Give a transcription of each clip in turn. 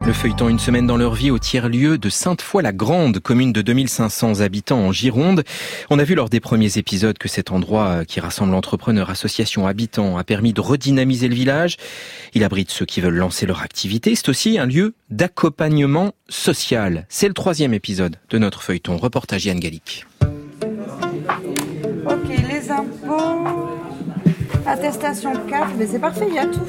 Le feuilleton Une semaine dans leur vie au tiers-lieu de Sainte-Foy-la-Grande, commune de 2500 habitants en Gironde. On a vu lors des premiers épisodes que cet endroit qui rassemble entrepreneurs, associations, habitants a permis de redynamiser le village. Il abrite ceux qui veulent lancer leur activité. C'est aussi un lieu d'accompagnement social. C'est le 3e épisode de notre feuilleton. Reportage Yann Gallic. Ok, les impôts, attestation CAF, mais c'est parfait, il y a tout.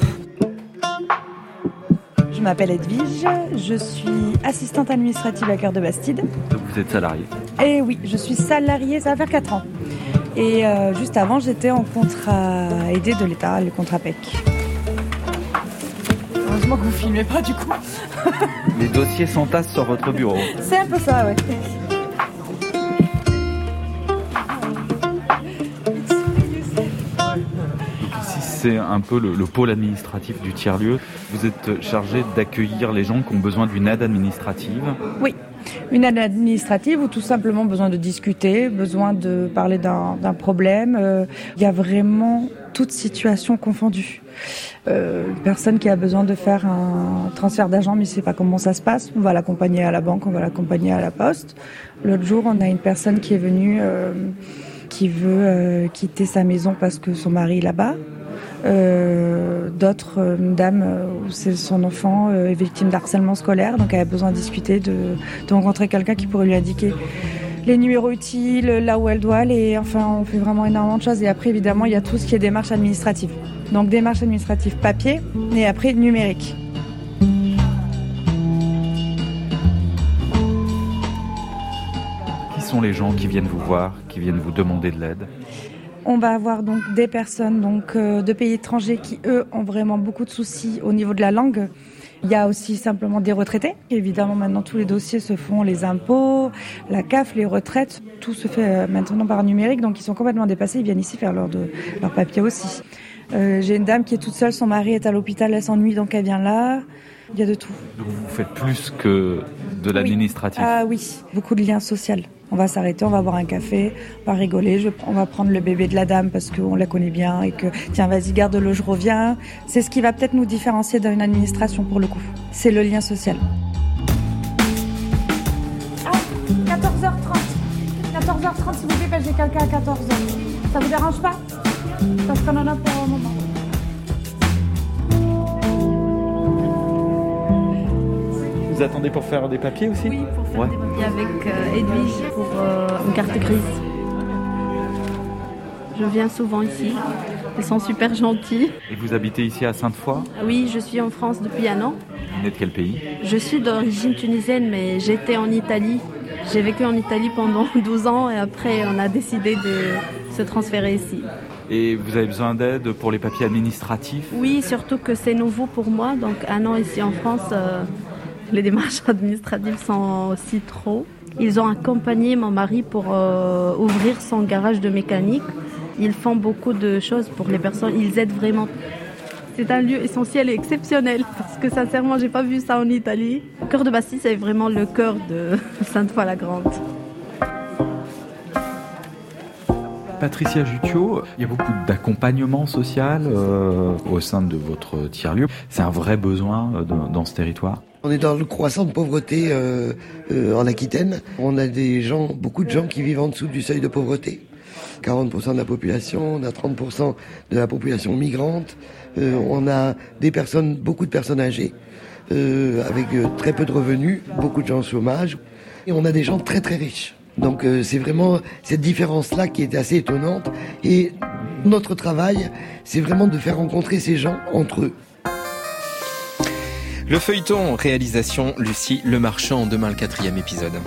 Je m'appelle Edwige, je suis assistante administrative à Cœur de Bastide. Donc vous êtes salariée ? Et oui, je suis salariée, ça va faire 4 ans. Et juste avant, j'étais en contrat aidé de l'État, le contrat PEC. Heureusement que vous ne filmez pas du coup. Les dossiers s'entassent sur votre bureau. C'est un peu ça, ouais. C'est un peu le pôle administratif du tiers-lieu. Vous êtes chargé d'accueillir les gens qui ont besoin d'une aide administrative. Oui, une aide administrative ou tout simplement besoin de discuter, besoin de parler d'un problème. Il y a vraiment toute situation confondue. Une personne qui a besoin de faire un transfert d'argent mais ne sait pas comment ça se passe, on va l'accompagner à la banque, on va l'accompagner à la poste. L'autre jour, on a une personne qui est venue qui veut quitter sa maison parce que son mari est là-bas. D'autres, une dame où son enfant est victime d'harcèlement scolaire, donc elle a besoin de discuter, de rencontrer quelqu'un qui pourrait lui indiquer les numéros utiles, là où elle doit aller. Enfin, on fait vraiment énormément de choses. Et après, évidemment, il y a tout ce qui est démarche administrative. Donc démarche administrative papier et après numérique. Qui sont les gens qui viennent vous voir, qui viennent vous demander de l'aide ? On va avoir donc des personnes de pays étrangers qui, eux, ont vraiment beaucoup de soucis au niveau de la langue. Il y a aussi simplement des retraités. Évidemment, maintenant, tous les dossiers se font, les impôts, la CAF, les retraites. Tout se fait maintenant par numérique, donc ils sont complètement dépassés. Ils viennent ici faire leur papier aussi. J'ai une dame qui est toute seule, son mari est à l'hôpital, elle s'ennuie, donc elle vient là. Il y a de tout. Donc vous faites plus que de l'administratif ? Ah oui, beaucoup de liens sociaux. On va s'arrêter, on va boire un café, on va rigoler, on va prendre le bébé de la dame parce qu'on la connaît bien et que tiens vas-y garde-le, je reviens. C'est ce qui va peut-être nous différencier d'une administration pour le coup. C'est le lien social. Ah, 14h30. 14h30 s'il vous plaît, j'ai quelqu'un à 14h. Ça vous dérange pas ? Parce qu'on en a pour un moment. Vous attendez pour faire des papiers aussi ? Oui, pour faire des papiers avec Edwige pour une carte grise. Je viens souvent ici. Ils sont super gentils. Et vous habitez ici à Sainte-Foy ? Oui, je suis en France depuis 1 an. Vous venez de quel pays ? Je suis d'origine tunisienne, mais j'étais en Italie. J'ai vécu en Italie pendant 12 ans et après on a décidé de se transférer ici. Et vous avez besoin d'aide pour les papiers administratifs ? Oui, surtout que c'est nouveau pour moi. Donc 1 an ici en France... Les démarches administratives sont aussi trop. Ils ont accompagné mon mari pour ouvrir son garage de mécanique. Ils font beaucoup de choses pour les personnes. Ils aident vraiment. C'est un lieu essentiel et exceptionnel parce que sincèrement, j'ai pas vu ça en Italie. Cœur de Bastide, c'est vraiment le cœur de Sainte-Foy-la-Grande. Patricia Jutio, il y a beaucoup d'accompagnement social au sein de votre tiers-lieu. C'est un vrai besoin dans ce territoire. On est dans le croissant de pauvreté en Aquitaine. On a beaucoup de gens qui vivent en dessous du seuil de pauvreté. 40% de la population, on a 30% de la population migrante. On a beaucoup de personnes âgées avec très peu de revenus, beaucoup de gens au chômage. Et on a des gens très très riches. Donc c'est vraiment cette différence-là qui est assez étonnante. Et notre travail, c'est vraiment de faire rencontrer ces gens entre eux. Le feuilleton, réalisation Lucie Lemarchand, demain le 4e épisode.